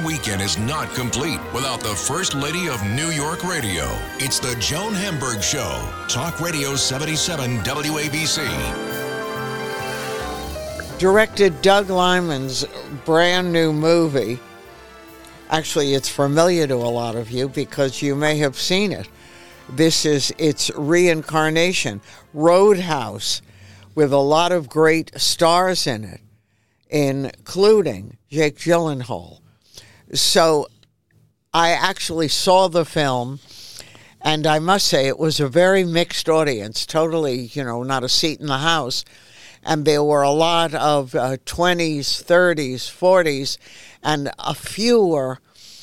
weekend is not complete without the First Lady of New York Radio. It's the Joan Hamburg Show. Talk Radio 77 WABC. Directed Doug Liman's brand new movie. Actually, it's familiar to a lot of you because you may have seen it. This is its reincarnation, Roadhouse, with a lot of great stars in it, including Jake Gyllenhaal. So I actually saw the film, and I must say it was a very mixed audience, totally, not a seat in the house. And there were a lot of 20s, 30s, 40s, and a fewer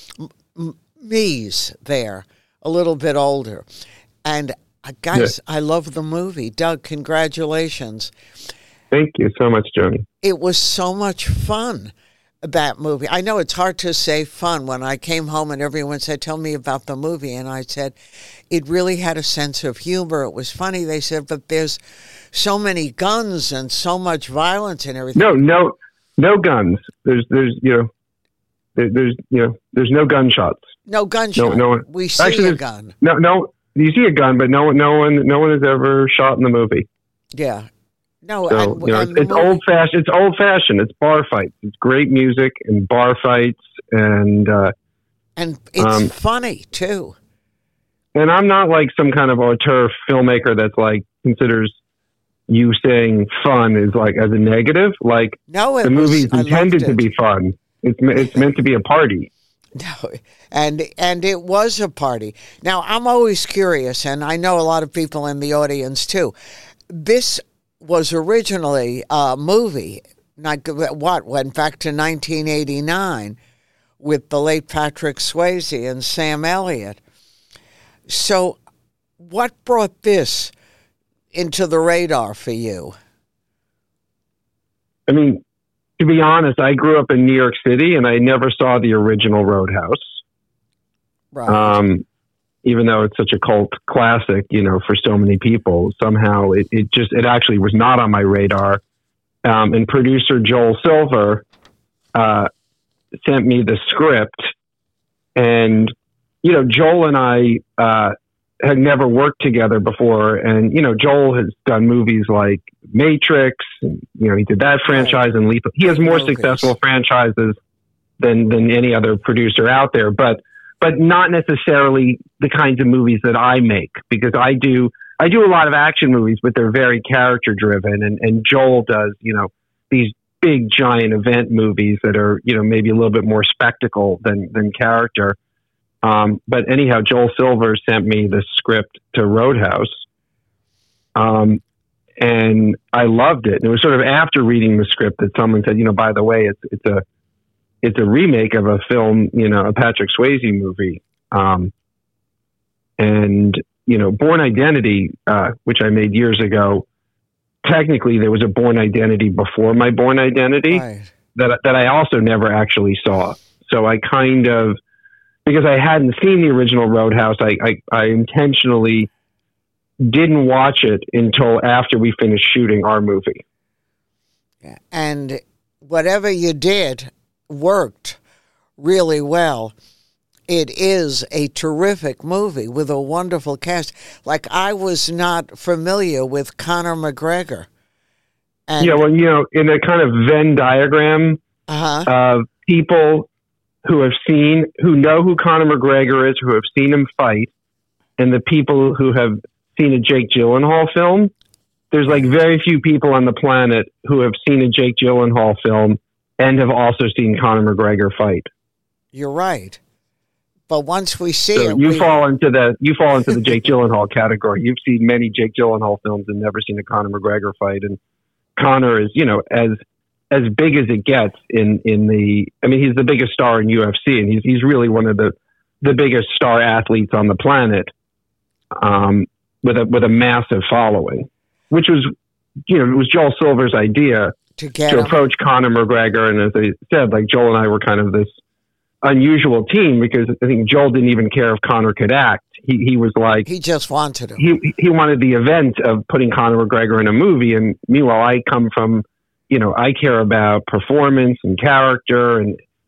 me's there, a little bit older. And guys, I love the movie. Doug, congratulations. Thank you so much, Joni. It was so much fun, that movie. I know it's hard to say fun. When I came home and everyone said, tell me about the movie, and I said, it really had a sense of humor. It was funny. They said, but there's so many guns and so much violence and everything. No guns. There's no gunshots. No gunshot. No one. We see a gun. No. You see a gun, but no one has ever shot in the movie. Yeah. No, so, it's old fashioned. It's old fashioned. It's bar fights. It's great music and bar fights, and it's funny too. And I'm not like some kind of auteur filmmaker that's like considers you saying fun is like as a negative. Like the movie's intended to be fun. It's meant to be a party. No, and it was a party. Now I'm always curious, and I know a lot of people in the audience too. This was originally a movie, went back to 1989 with the late Patrick Swayze and Sam Elliott. So what brought this into the radar for you? I mean, to be honest, I grew up in New York City and I never saw the original Roadhouse. Right. Even though it's such a cult classic, for so many people, somehow it actually was not on my radar. And producer Joel Silver sent me the script, and Joel and I had never worked together before, and Joel has done movies like Matrix, and he did that franchise, and Lethal. He has more successful franchises than any other producer out there, but not necessarily the kinds of movies that I make, because I do a lot of action movies, but they're very character driven. And Joel does, these big giant event movies that are, maybe a little bit more spectacle than character. But anyhow, Joel Silver sent me the script to Roadhouse. And I loved it. And it was sort of after reading the script that someone said, by the way, it's a remake of a film, a Patrick Swayze movie. And Born Identity, which I made years ago, technically there was a Born Identity before my Born Identity that I also never actually saw. So I kind of, because I hadn't seen the original Roadhouse, I intentionally didn't watch it until after we finished shooting our movie. And whatever you did worked really well. It is a terrific movie with a wonderful cast. Like, I was not familiar with Conor McGregor. And in a kind of Venn diagram of people who know who Conor McGregor is, who have seen him fight, and the people who have seen a Jake Gyllenhaal film, there's like very few people on the planet who have seen a Jake Gyllenhaal film and have also seen Conor McGregor fight. You're right. But once we see it, you fall into the Jake Gyllenhaal category. You've seen many Jake Gyllenhaal films and never seen a Conor McGregor fight. And Conor is, as big as it gets he's the biggest star in UFC, and he's really one of the biggest star athletes on the planet, with a massive following, which was, it was Joel Silver's idea to approach Conor McGregor. And as I said, like, Joel and I were kind of this unusual team, because I think Joel didn't even care if Conor could act. He was like, he just wanted him. He wanted the event of putting Conor McGregor in a movie. And meanwhile, I come from, I care about performance and character, and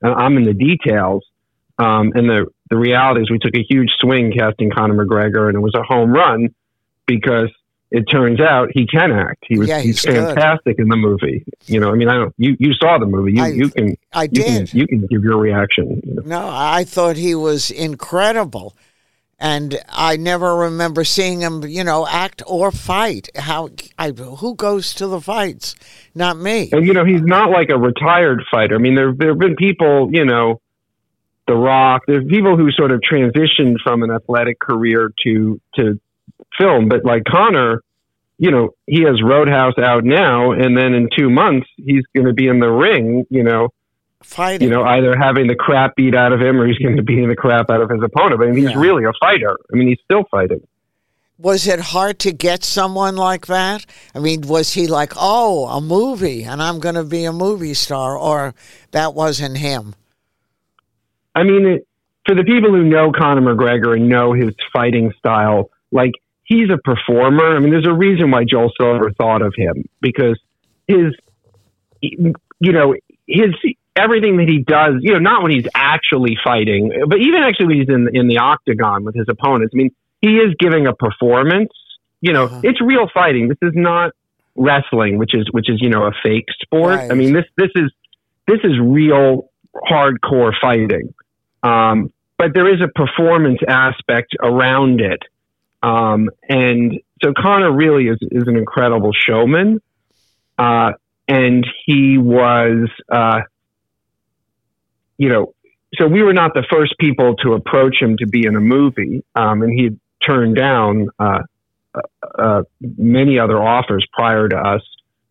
I'm in the details. And the reality is we took a huge swing casting Conor McGregor, and it was a home run because it turns out he can act. He's fantastic in the movie. You know, I mean, you saw the movie. You can give your reaction. You know? No, I thought he was incredible. And I never remember seeing him, you know, act or fight. Who goes to the fights? Not me. And, you know, he's not like a retired fighter. I mean, there have been people, you know, The Rock. There's people who sort of transitioned from an athletic career to film. But like Conor, you know, he has Roadhouse out now, and then in 2 months, he's going to be in the ring, you know, fighting. You know, either having the crap beat out of him or he's going to be beating the crap out of his opponent. But I mean, he's really a fighter. I mean, he's still fighting. Was it hard to get someone like that? I mean, was he like, oh, a movie and I'm going to be a movie star, or that wasn't him? I mean, for the people who know Conor McGregor and know his fighting style, like, he's a performer. I mean, there's a reason why Joel Silver thought of him, because everything that he does, you know, not when he's actually fighting, but even actually when he's in the octagon with his opponents. I mean, he is giving a performance. You know, it's real fighting. This is not wrestling, which is you know, a fake sport. Right. I mean, this is real hardcore fighting. But there is a performance aspect around it. And so Conor really is an incredible showman. And he was, you know, so we were not the first people to approach him to be in a movie. And he had turned down, many other offers prior to us.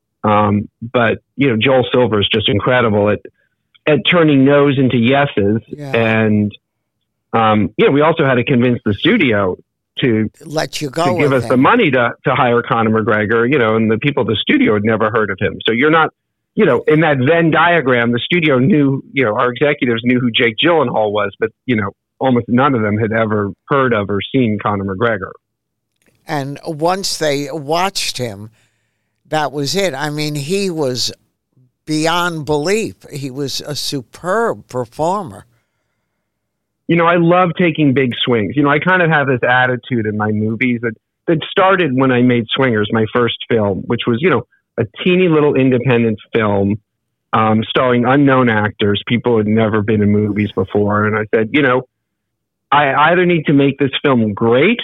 But, you know, Joel Silver is just incredible at turning no's into yeses. Yeah. And, you know, we also had to convince the studio to let you go, to give us the money to hire Conor McGregor, you know, and the people at the studio had never heard of him. So you're not, you know, in that Venn diagram, the studio knew, you know, our executives knew who Jake Gyllenhaal was, but, you know, almost none of them had ever heard of or seen Conor McGregor. And once they watched him, that was it. I mean, he was beyond belief. He was a superb performer. You know, I love taking big swings. You know, I kind of have this attitude in my movies that started when I made Swingers, my first film, which was, you know, a teeny little independent film starring unknown actors, people who had never been in movies before. And I said, you know, I either need to make this film great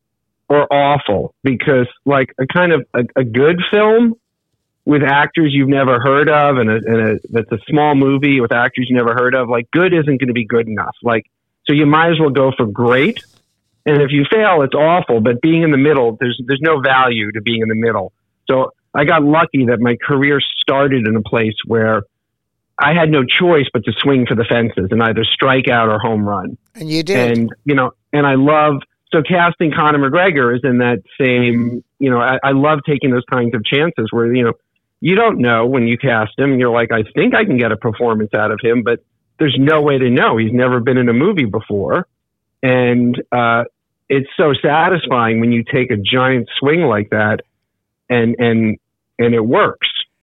or awful, because like a good film with actors you've never heard of and that's a small movie with actors you never heard of, like, good isn't going to be good enough. Like, so you might as well go for great. And if you fail, it's awful. But being in the middle, there's no value to being in the middle. So I got lucky that my career started in a place where I had no choice but to swing for the fences and either strike out or home run. And you did. And, you know, and I love, so casting Conor McGregor is in that same, you know, I love taking those kinds of chances where, you know, you don't know when you cast him and you're like, I think I can get a performance out of him, but there's no way to know. He's never been in a movie before. And it's so satisfying when you take a giant swing like that and it works.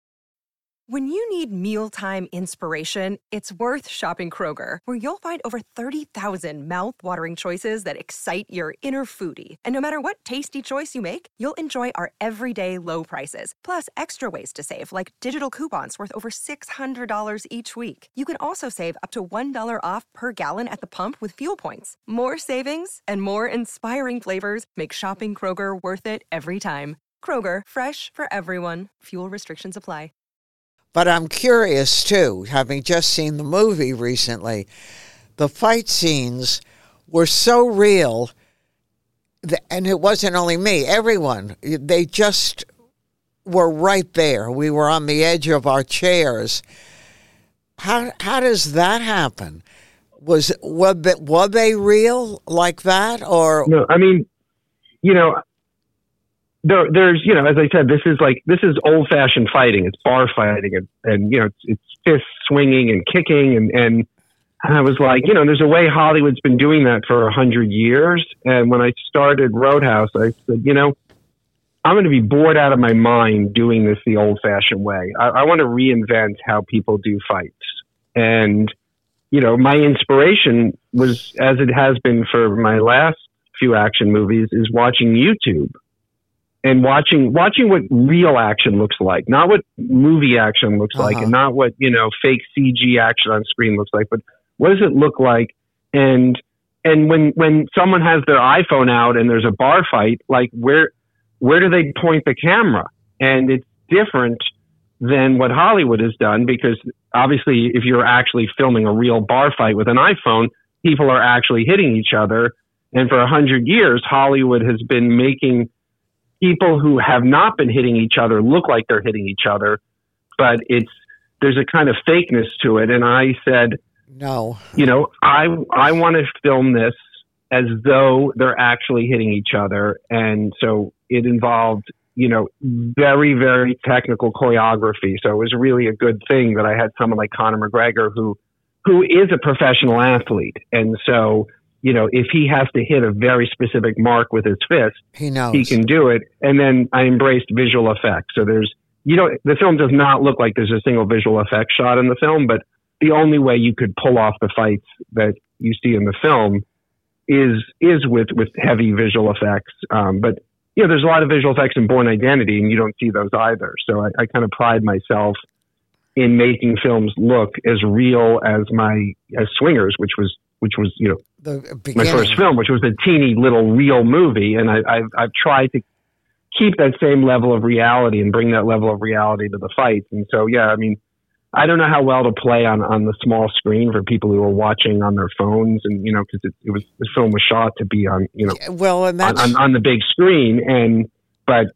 When you need mealtime inspiration, it's worth shopping Kroger, where you'll find over 30,000 mouth-watering choices that excite your inner foodie. And no matter what tasty choice you make, you'll enjoy our everyday low prices, plus extra ways to save, like digital coupons worth over $600 each week. You can also save up to $1 off per gallon at the pump with fuel points. More savings and more inspiring flavors make shopping Kroger worth it every time. Kroger, fresh for everyone. Fuel restrictions apply. But I'm curious, too, having just seen the movie recently, the fight scenes were so real, and it wasn't only me, everyone. They just were right there. We were on the edge of our chairs. How does that happen? Were they real like that? Or no, I mean, you know, there's, you know, as I said, this is old fashioned fighting. It's bar fighting and you know, it's fist swinging and kicking. And I was like, you know, there's a way Hollywood's been doing that for 100 years. And when I started Roadhouse, I said, you know, I'm going to be bored out of my mind doing this the old fashioned way. I want to reinvent how people do fights. And my inspiration was, as it has been for my last few action movies, is watching YouTube and watching what real action looks like, not what movie action looks like, and not what, fake CG action on screen looks like, but what does it look like? And when someone has their iPhone out and there's a bar fight, like where do they point the camera? And it's different than what Hollywood has done, because obviously if you're actually filming a real bar fight with an iPhone, people are actually hitting each other. And for 100 years, Hollywood has been making people who have not been hitting each other look like they're hitting each other, but there's a kind of fakeness to it. And I said, no, I want to film this as though they're actually hitting each other. And so it involved, very, very technical choreography. So it was really a good thing that I had someone like Conor McGregor, who is a professional athlete. And so, if he has to hit a very specific mark with his fist, he knows he can do it. And then I embraced visual effects. So the film does not look like there's a single visual effects shot in the film, but the only way you could pull off the fights that you see in the film is with heavy visual effects. But there's a lot of visual effects in Bourne Identity, and you don't see those either. So I kind of pride myself in making films look as real as Swingers, which was my first film, which was a teeny little real movie. And I've tried to keep that same level of reality and bring that level of reality to the fights. And so, I don't know how well to play on the small screen for people who are watching on their phones, and because the film was shot to be on on the big screen, but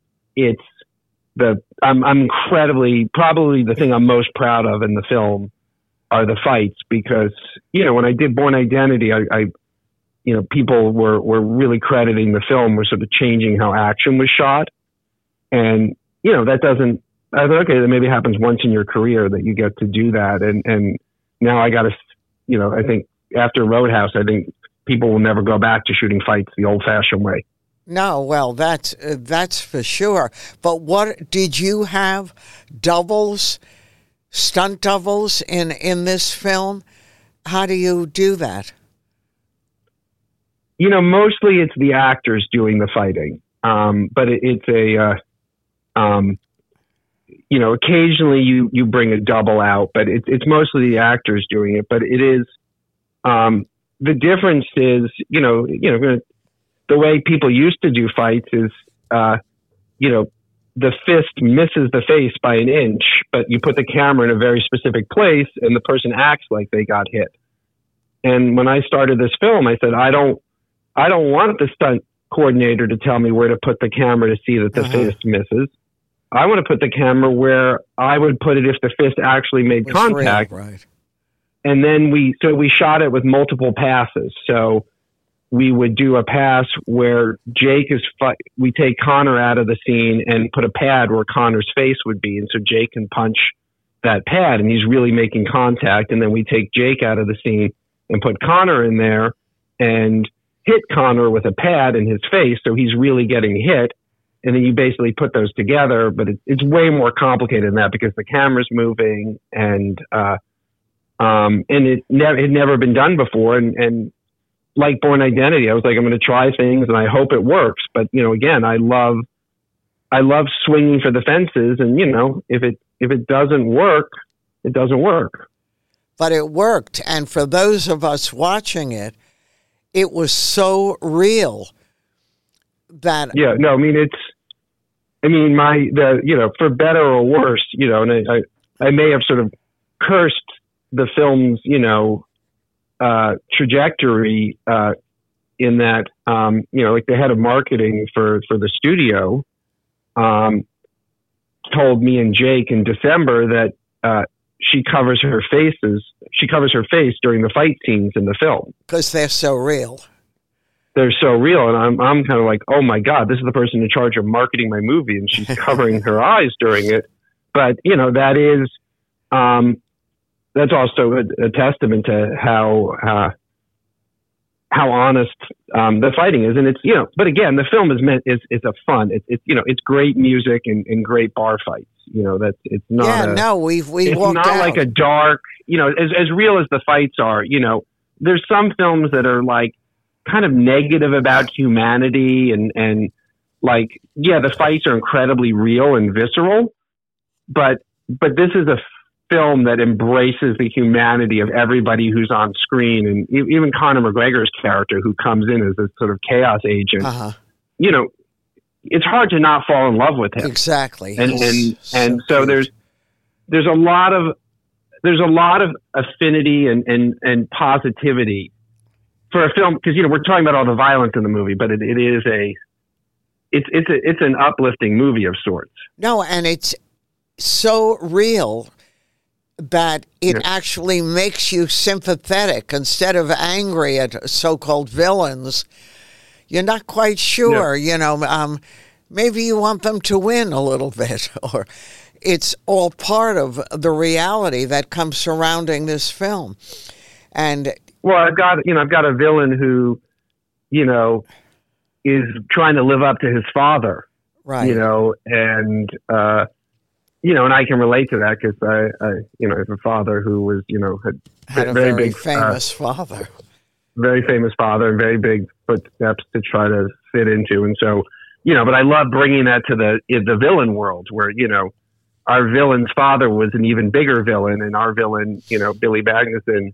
I'm incredibly, probably the thing I'm most proud of in the film are the fights, because when I did Bourne Identity, I people were really crediting the film was sort of changing how action was shot, and that doesn't. I thought, okay, that maybe happens once in your career that you get to do that. And now I got to, I think after Roadhouse, I think people will never go back to shooting fights the old fashioned way. No, well, that's for sure. But what did you have doubles, stunt doubles in this film? How do you do that? Mostly it's the actors doing the fighting. But it's occasionally you bring a double out, but it's mostly the actors doing it. But it is, the difference is, the way people used to do fights is, the fist misses the face by an inch, but you put the camera in a very specific place and the person acts like they got hit. And when I started this film, I said, I don't want the stunt coordinator to tell me where to put the camera to see that the fist misses. I want to put the camera where I would put it if the fist actually made contact. Real, right. And then we shot it with multiple passes. So we would do a pass where we take Conor out of the scene and put a pad where Conor's face would be. And so Jake can punch that pad and he's really making contact. And then we take Jake out of the scene and put Conor in there and hit Conor with a pad in his face. So he's really getting hit. And then you basically put those together, but it's way more complicated than that because the camera's moving and it had never been done before. And like Bourne Identity, I was like, I'm going to try things and I hope it works. But, again, I love swinging for the fences, and, if it doesn't work, it doesn't work. But it worked. And for those of us watching it, it was so real that. Yeah, no, for better or worse, and I may have sort of cursed the film's, trajectory, in that, like the head of marketing for the studio, told me and Jake in December that, she covers her face during the fight scenes in the film. Because they're so real. They're so real. And I'm kind of like, oh my God, this is the person in charge of marketing my movie and she's covering her eyes during it. But, that is, that's also a testament to how how honest the fighting is. And it's, but again, the film is a fun. It's great music and great bar fights. It's not. We've it's walked not out. like a dark. As real as the fights are. There's some films that are like kind of negative about humanity and like, the fights are incredibly real and visceral, but this is a film that embraces the humanity of everybody who's on screen, and even Conor McGregor's character, who comes in as this sort of chaos agent. It's hard to not fall in love with him. Exactly. And so there's a lot of affinity and positivity for a film, because we're talking about all the violence in the movie, but it's an uplifting movie of sorts. No, and it's so real that it actually makes you sympathetic instead of angry at so-called villains. You're not quite sure, maybe you want them to win a little bit, or it's all part of the reality that comes surrounding this film. And well, I've got a villain who, is trying to live up to his father, right? And I can relate to that because I have a father who was, had a very big, famous father, very famous father, and very big footsteps to try to fit into, and so, but I love bringing that to the villain world where, our villain's father was an even bigger villain, and our villain, Billy Magnuson,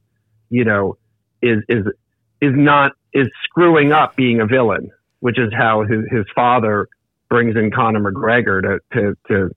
is screwing up being a villain, which is how his father brings in Conor McGregor to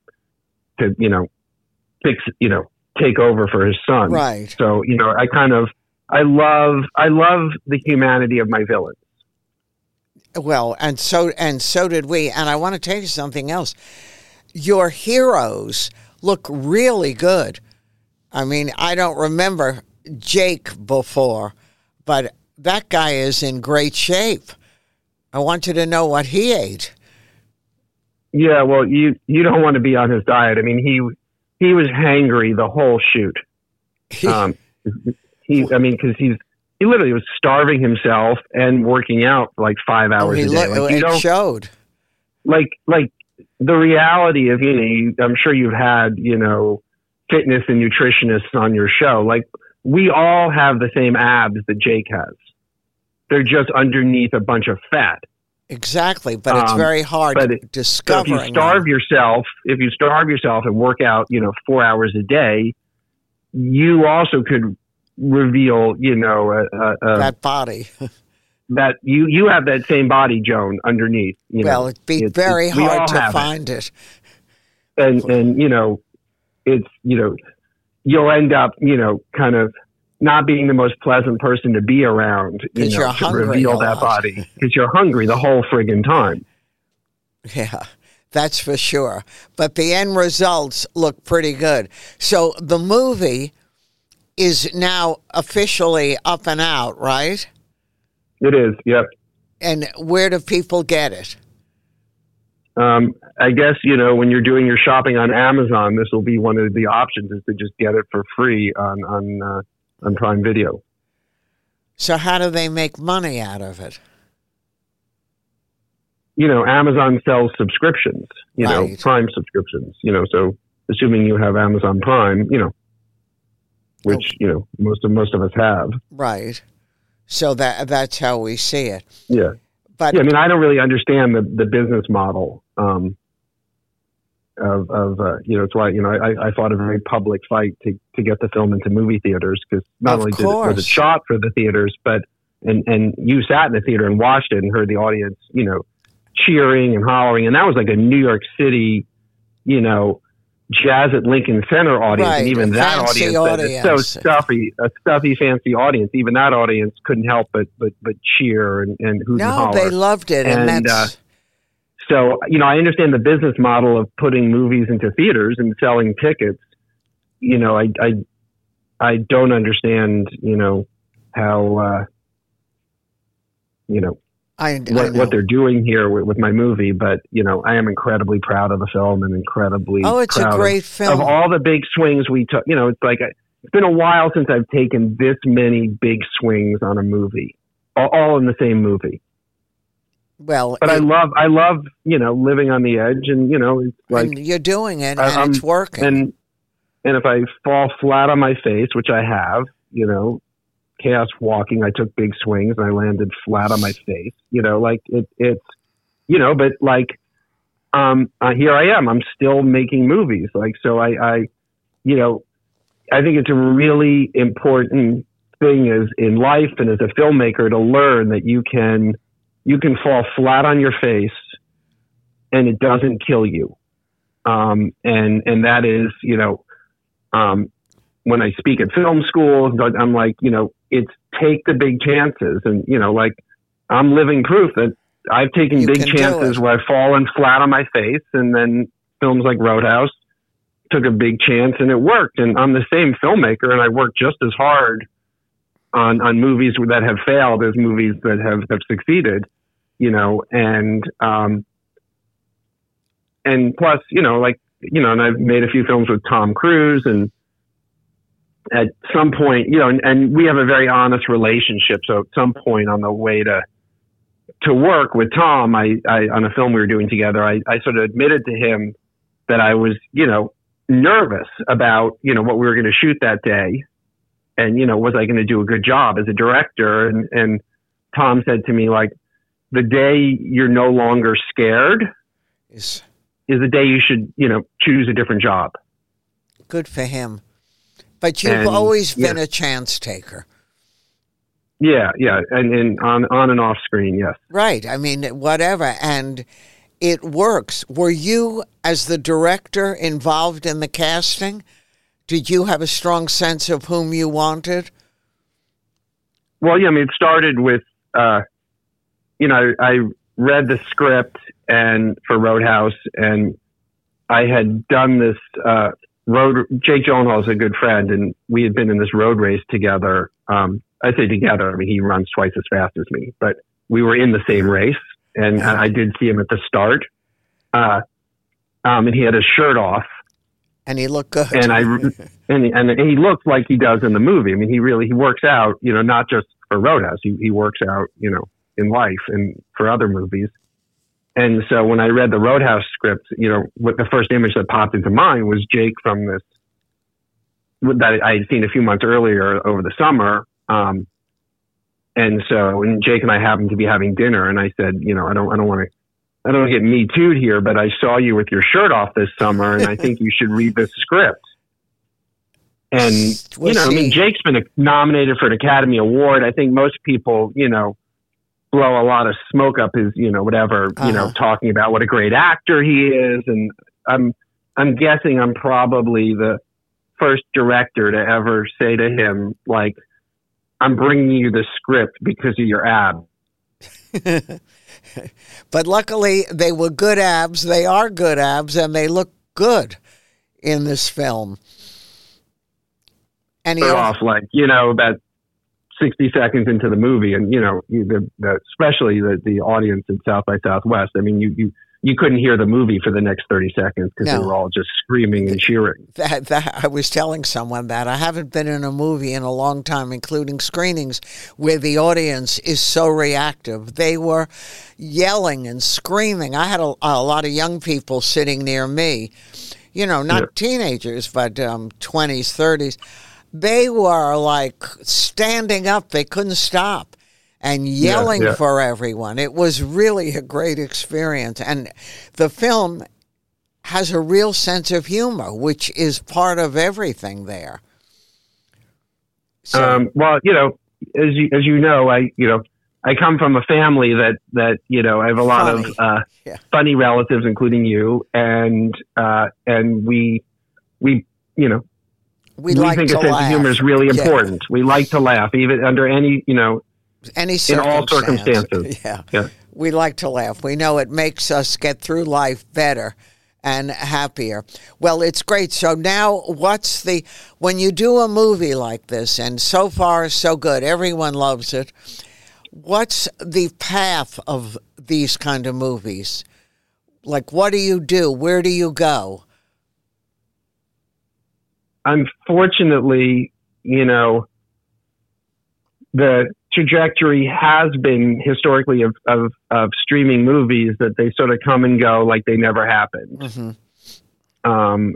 fix, take over for his son. Right. So, I love the humanity of my villains. Well, and so did we. And I want to tell you something else. Your heroes look really good. I mean, I don't remember Jake before, but that guy is in great shape. I wanted to know what he ate. Yeah, well, you don't want to be on his diet. I mean, he was hangry the whole shoot. Because he literally was starving himself and working out for like 5 hours a day. It showed. Like the reality of, I'm sure you've had, fitness and nutritionists on your show. Like, we all have the same abs that Jake has. They're just underneath a bunch of fat. Exactly, but it's very hard discovering. So if you starve yourself and work out, 4 hours a day, you also could reveal, that body. that you have that same body, Joan, underneath. Well, it'd be very hard to find it. And it's, you'll end up, kind of not being the most pleasant person to be around, to reveal that body, because you're hungry the whole friggin' time. Yeah, that's for sure. But the end results look pretty good. So the movie is now officially up and out, right? It is, yep. And where do people get it? I guess, when you're doing your shopping on Amazon, this will be one of the options, is to just get it for free on Prime Video. So how do they make money out of it? Amazon sells subscriptions, right. Prime subscriptions, so assuming you have Amazon Prime, which, most of us have. Right. So that's how we see it. Yeah. But yeah, I mean, I don't really understand the business model of it's why, I fought a very public fight to get the film into movie theaters, because not only was it shot for the theaters, but and you sat in the theater and watched it and heard the audience, cheering and hollering, and that was like a New York City, Jazz at Lincoln Center audience, right, and even that audience is so stuffy, a stuffy, fancy audience. Even that audience couldn't help but cheer and hoot and holler. No, they loved it, and that's. So, I understand the business model of putting movies into theaters and selling tickets. I don't understand, how, what they're doing here with my movie, but I am incredibly proud of the film and incredibly it's proud a great film. Of all the big swings we took. It's like it's been a while since I've taken this many big swings on a movie, all in the same movie. Well, but I love, living on the edge, and, it's like and you're doing it, and it's working. And if I fall flat on my face, which I have, chaos walking, I took big swings and I landed flat on my face, but like, here I am, I'm still making movies. Like, so I think it's a really important thing is in life and as a filmmaker to learn that you can fall flat on your face and it doesn't kill you. And that is, when I speak at film schools, I'm like, it's take the big chances. And, like I'm living proof that I've taken big chances where I've fallen flat on my face, and then films like Roadhouse took a big chance and it worked. And I'm the same filmmaker and I work just as hard on movies that have failed as movies that have succeeded, and plus, and I've made a few films with Tom Cruise, and at some point, and we have a very honest relationship. So at some point on the way to work with Tom, I on a film we were doing together, I sort of admitted to him that I was, nervous about, what we were going to shoot that day. And, was I going to do a good job as a director? And Tom said to me, like, the day you're no longer scared is the day you should, choose a different job. Good for him. But you've always been a chance taker. Yeah. And on and off screen, yes. Right. I mean, whatever. And it works. Were you, as the director, involved in the casting? Did you have a strong sense of whom you wanted? Well, yeah, I mean, it started with, I read the script for Roadhouse, and I had done this Jake Gyllenhaal is a good friend, and we had been in this road race together. I say together, I mean, he runs twice as fast as me, but we were in the same race, and I did see him at the start. And he had his shirt off. And he looked good. And he looked like he does in the movie. I mean, he works out, not just for Roadhouse. He works out, in life and for other movies. And so when I read the Roadhouse script, what the first image that popped into mind was Jake from this, that I had seen a few months earlier over the summer. And Jake and I happened to be having dinner, and I said, I don't want to get me too'd here, but I saw you with your shirt off this summer, and I think you should read this script. And, Jake's been nominated for an Academy Award. I think most people, blow a lot of smoke up his, talking about what a great actor he is. And I'm guessing I'm probably the first director to ever say to him, like, I'm bringing you the script because of your abs. But luckily, they were good abs. They are good abs, and they look good in this film. And off, like, about 60 seconds into the movie, and especially the audience in South by Southwest. I mean, you couldn't hear the movie for the next 30 seconds because they were all just screaming and cheering. That I was telling someone that I haven't been in a movie in a long time, including screenings, where the audience is so reactive. They were yelling and screaming. I had a lot of young people sitting near me, not teenagers, but 20s, 30s. They were like standing up. They couldn't stop and yelling for everyone. It was really a great experience. And the film has a real sense of humor, which is part of everything there. So, well, as you know, I come from a family that I have a lot of funny relatives, including you, and we like think to a sense laugh. of humor is really important. We like to laugh, even under any in all circumstances. Yeah. We like to laugh. We know it makes us get through life better and happier. Well, it's great. So now when you do a movie like this, and so far so good, everyone loves it, what's the path of these kind of movies? Like, what do you do? Where do you go? Unfortunately, the trajectory has been historically of streaming movies that they sort of come and go like they never happened. Mm-hmm.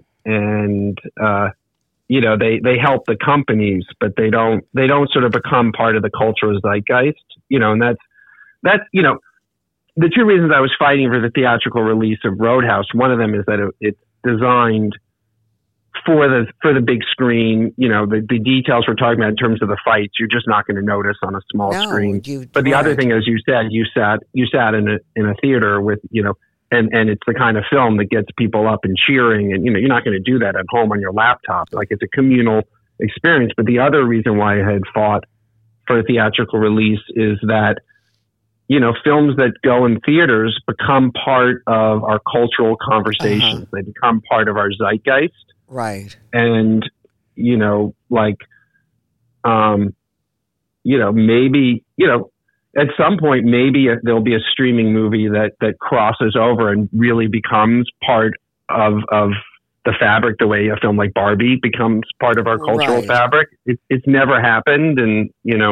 They help the companies, but they don't sort of become part of the cultural zeitgeist, and that's the two reasons I was fighting for the theatrical release of Roadhouse. One of them is that it's designed for the big screen. The details we're talking about in terms of the fights, you're just not going to notice on a small screen. But the other thing, as you said, you sat in a theater with, and it's the kind of film that gets people up and cheering, and you're not going to do that at home on your laptop. Like, it's a communal experience. But the other reason why I had fought for a theatrical release is that films that go in theaters become part of our cultural conversations. They become part of our zeitgeist. Right. And, maybe, at some point, maybe there'll be a streaming movie that crosses over and really becomes part of the fabric, the way a film like Barbie becomes part of our cultural fabric. It's never happened. And,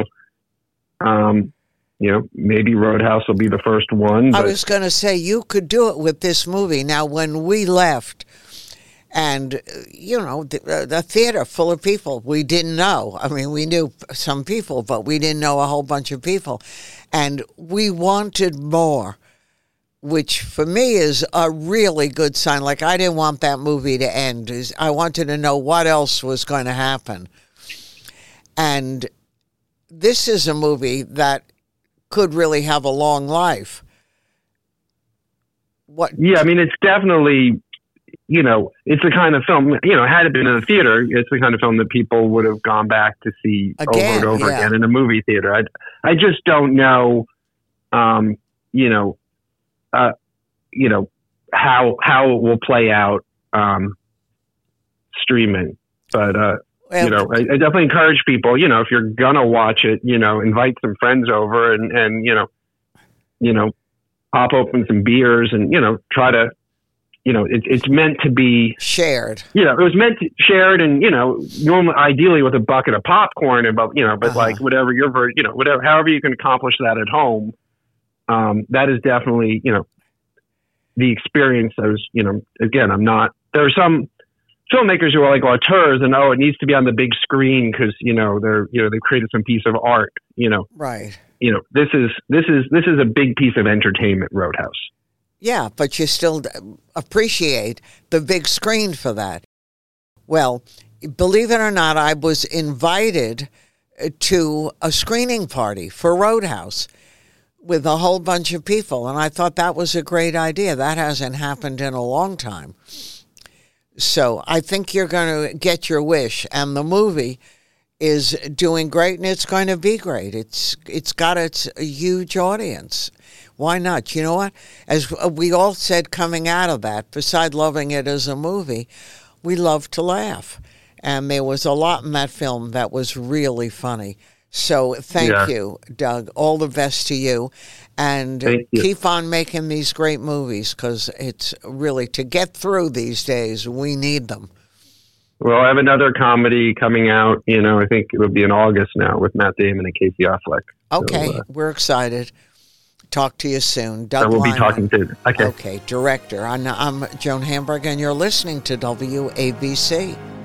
maybe Roadhouse will be the first one. I was going to say, you could do it with this movie. Now, when we left, and, the theater full of people we didn't know. I mean, we knew some people, but we didn't know a whole bunch of people. And we wanted more, which for me is a really good sign. Like, I didn't want that movie to end. I wanted to know what else was going to happen. And this is a movie that could really have a long life. Yeah, I mean, it's definitely, it's the kind of film, had it been in a theater, it's the kind of film that people would have gone back to see over and over again in a movie theater. I just don't know, how it will play out streaming. But, I definitely encourage people, if you're going to watch it, invite some friends over and pop open some beers and, try to, it's meant to be shared. It was meant to shared and, normally, ideally with a bucket of popcorn, and but like whatever your version, however you can accomplish that at home. That is definitely, the experience. There are some filmmakers who are like auteurs and, it needs to be on the big screen because, they've created some piece of art, Right. This is a big piece of entertainment, Roadhouse. Yeah, but you still appreciate the big screen for that. Well, believe it or not, I was invited to a screening party for Roadhouse with a whole bunch of people, and I thought that was a great idea. That hasn't happened in a long time. So I think you're going to get your wish, and the movie is doing great, and it's going to be great. It's got its huge audience. Why not? You know what? As we all said coming out of that, besides loving it as a movie, we love to laugh. And there was a lot in that film that was really funny. So thank you, Doug. All the best to you. And keep on making these great movies, because it's really, to get through these days, we need them. Well, I have another comedy coming out, I think it will be in August now, with Matt Damon and Casey Affleck. Okay, so, we're excited. Talk to you soon. Doug I will Liman. be talking to. Okay, director. I'm Joan Hamburg, and you're listening to WABC.